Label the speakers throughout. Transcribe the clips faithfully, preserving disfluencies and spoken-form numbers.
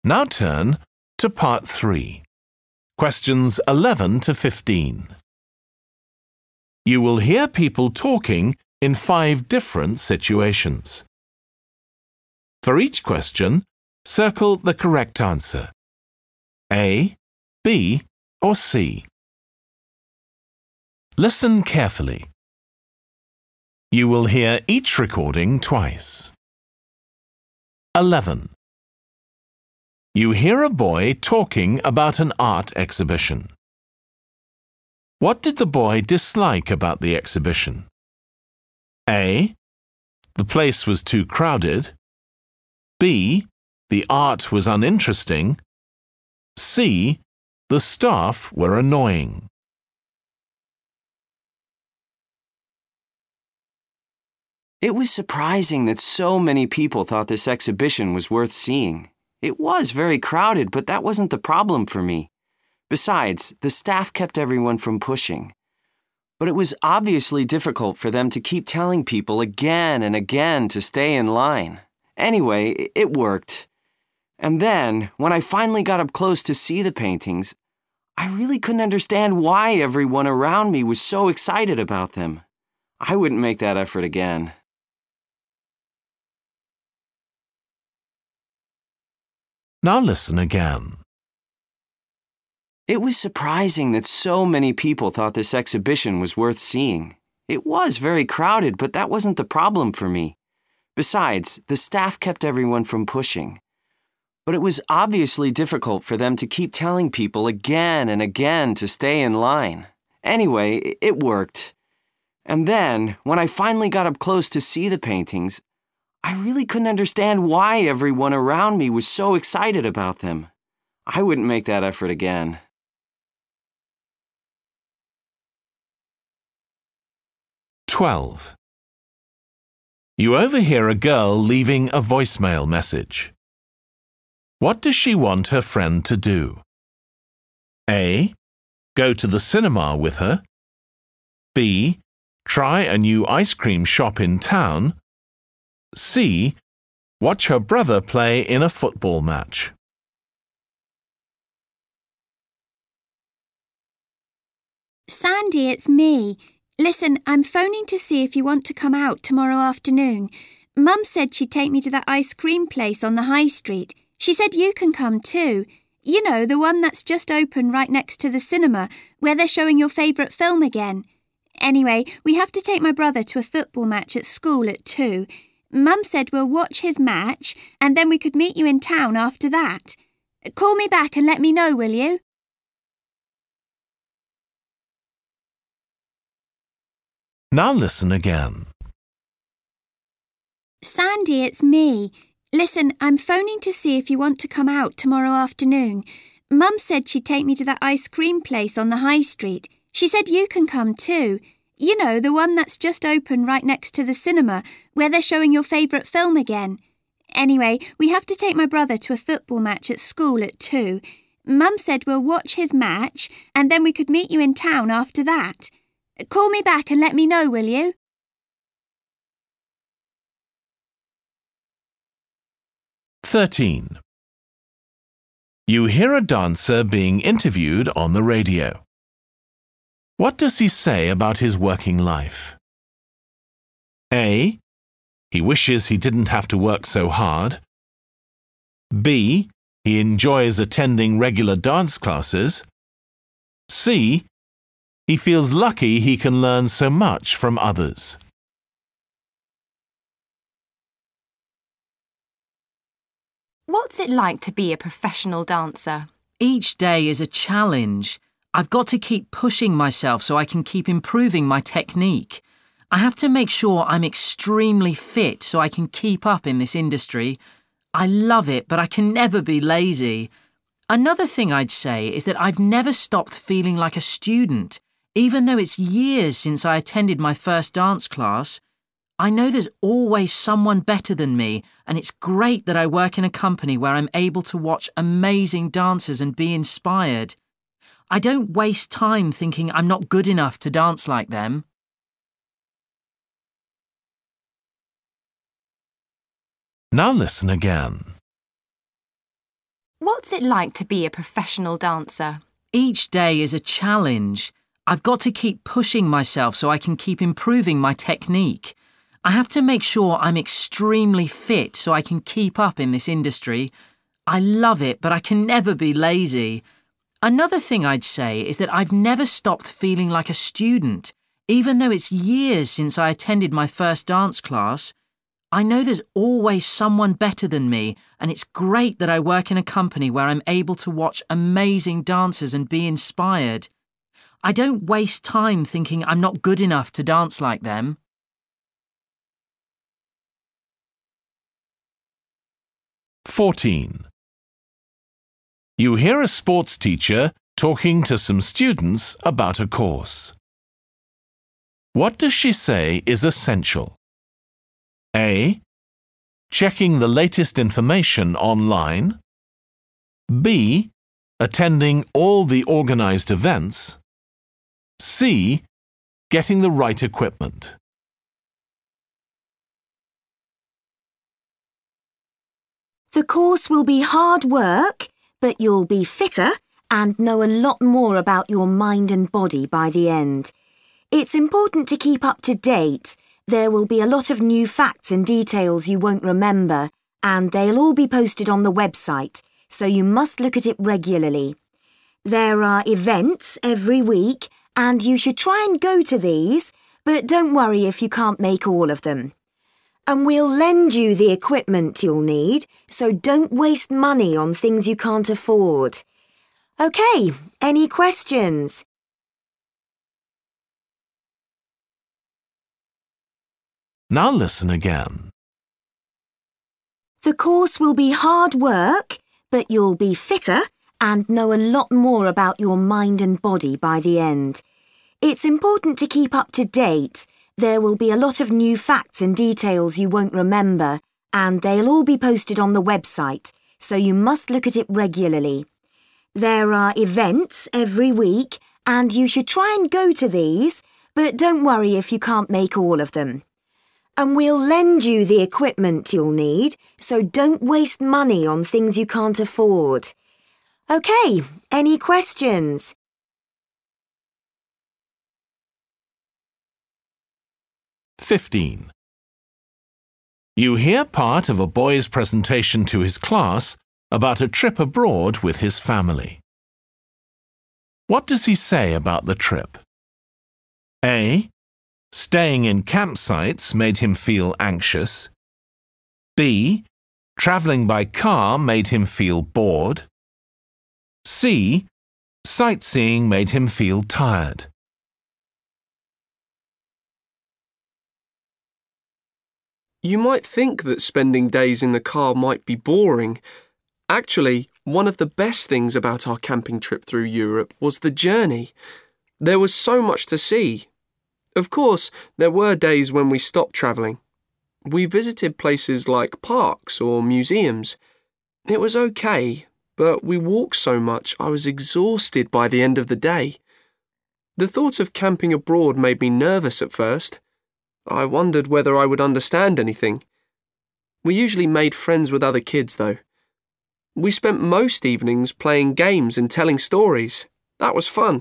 Speaker 1: Now turn to part three, questions eleven to fifteen. You will hear people talking in five different situations. For each question, circle the correct answer: A, B, or C. Listen carefully. You will hear each recording twice. eleven. You hear a boy talking about an art exhibition. What did the boy dislike about the exhibition? A. The place was too crowded. B. The art was uninteresting. C. The staff were annoying.
Speaker 2: It was surprising that so many people thought this exhibition was worth seeing. It was very crowded, but that wasn't the problem for me. Besides, the staff kept everyone from pushing. But it was obviously difficult for them to keep telling people again and again to stay in line. Anyway, it worked. And then, when I finally got up close to see the paintings, I really couldn't understand why everyone around me was so excited about them. I wouldn't make that effort again.
Speaker 1: Now listen again.
Speaker 2: It was surprising that so many people thought this exhibition was worth seeing. It was very crowded, but that wasn't the problem for me. Besides, the staff kept everyone from pushing. But it was obviously difficult for them to keep telling people again and again to stay in line. Anyway, it worked. And then, when I finally got up close to see the paintings, I really couldn't understand why everyone around me was so excited about them. I wouldn't make that effort again.
Speaker 1: twelve. You overhear a girl leaving a voicemail message. What does she want her friend to do? A. Go to the cinema with her. B. Try a new ice cream shop in town. C. Watch her brother play in a football match.
Speaker 3: Sandy, it's me. Listen, I'm phoning to see if you want to come out tomorrow afternoon. Mum said she'd take me to that ice cream place on the high street. She said you can come too. You know, the one that's just opened right next to the cinema, where they're showing your favourite film again. Anyway, we have to take my brother to a football match at school at two. Mum said we'll watch his match, and then we could meet you in town after that. Call me back and let me know, will you?
Speaker 1: Now listen again.
Speaker 3: Sandy, it's me. Listen, I'm phoning to see if you want to come out tomorrow afternoon. Mum said she'd take me to that ice cream place on the high street. She said you can come too. You know, the one that's just opened right next to the cinema, where they're showing your favourite film again. Anyway, we have to take my brother to a football match at school at two. Mum said we'll watch his match, and then we could meet you in town after that. Call me back and let me know, will you?
Speaker 1: thirteen. You hear a dancer being interviewed on the radio. What does he say about his working life? A. He wishes he didn't have to work so hard. B. He enjoys attending regular dance classes. C. He feels lucky he can learn so much from others.
Speaker 4: What's it like to be a professional dancer?
Speaker 5: Each day is a challenge. I've got to keep pushing myself so I can keep improving my technique. I have to make sure I'm extremely fit so I can keep up in this industry. I love it, but I can never be lazy. Another thing I'd say is that I've never stopped feeling like a student. Even though it's years since I attended my first dance class, I know there's always someone better than me, and it's great that I work in a company where I'm able to watch amazing dancers and be inspired. I don't waste time thinking I'm not good enough to dance like them.
Speaker 1: Now listen again.
Speaker 4: What's it like to be a professional dancer?
Speaker 5: Each day is a challenge. I've got to keep pushing myself so I can keep improving my technique. I have to make sure I'm extremely fit so I can keep up in this industry. I love it, but I can never be lazy. Another thing I'd say is that I've never stopped feeling like a student. Even though it's years since I attended my first dance class, I know there's always someone better than me, and it's great that I work in a company where I'm able to watch amazing dancers and be inspired. I don't waste time thinking I'm not good enough to dance like them.
Speaker 1: fourteen. You hear a sports teacher talking to some students about a course. What does she say is essential? A. Checking the latest information online. B. Attending all the organized events. C. Getting the right equipment.
Speaker 6: The course will be hard work, but you'll be fitter and know a lot more about your mind and body by the end. It's important to keep up to date. There will be a lot of new facts and details you won't remember, and they'll all be posted on the website, so you must look at it regularly. There are events every week, and you should try and go to these, but don't worry if you can't make all of them. And we'll lend you the equipment you'll need, so don't waste money on things you can't afford. OK, any questions?
Speaker 1: Now listen again.
Speaker 6: The course will be hard work, but you'll be fitter and know a lot more about your mind and body by the end. It's important to keep up to date. There will be a lot of new facts and details you won't remember, and they'll all be posted on the website, so you must look at it regularly. There are events every week, and you should try and go to these, but don't worry if you can't make all of them. And we'll lend you the equipment you'll need, so don't waste money on things you can't afford. OK, any questions?
Speaker 1: fifteen. You hear part of a boy's presentation to his class about a trip abroad with his family. What does he say about the trip? A. Staying in campsites made him feel anxious. B. Travelling by car made him feel bored. C. Sightseeing made him feel tired.
Speaker 7: You might think that spending days in the car might be boring. Actually, one of the best things about our camping trip through Europe was the journey. There was so much to see. Of course, there were days when we stopped travelling. We visited places like parks or museums. It was okay, but we walked so much I was exhausted by the end of the day. The thought of camping abroad made me nervous at first. I wondered whether I would understand anything. We usually made friends with other kids, though. We spent most evenings playing games and telling stories. That was fun.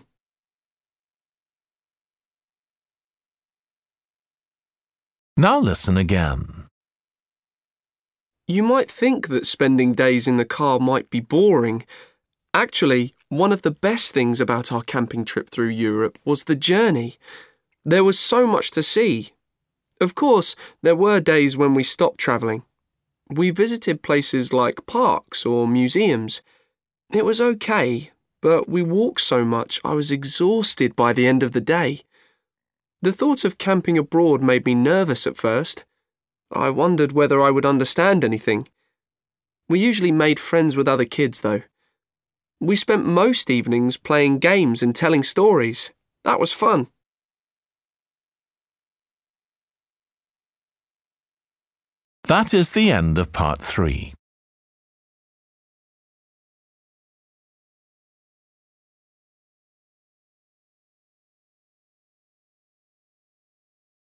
Speaker 1: Now listen again.
Speaker 7: You might think that spending days in the car might be boring. Actually, one of the best things about our camping trip through Europe was the journey. There was so much to see. Of course, there were days when we stopped travelling. We visited places like parks or museums. It was okay, but we walked so much I was exhausted by the end of the day. The thought of camping abroad made me nervous at first. I wondered whether I would understand anything. We usually made friends with other kids, though. We spent most evenings playing games and telling stories. That was fun.
Speaker 1: That is the end of part three.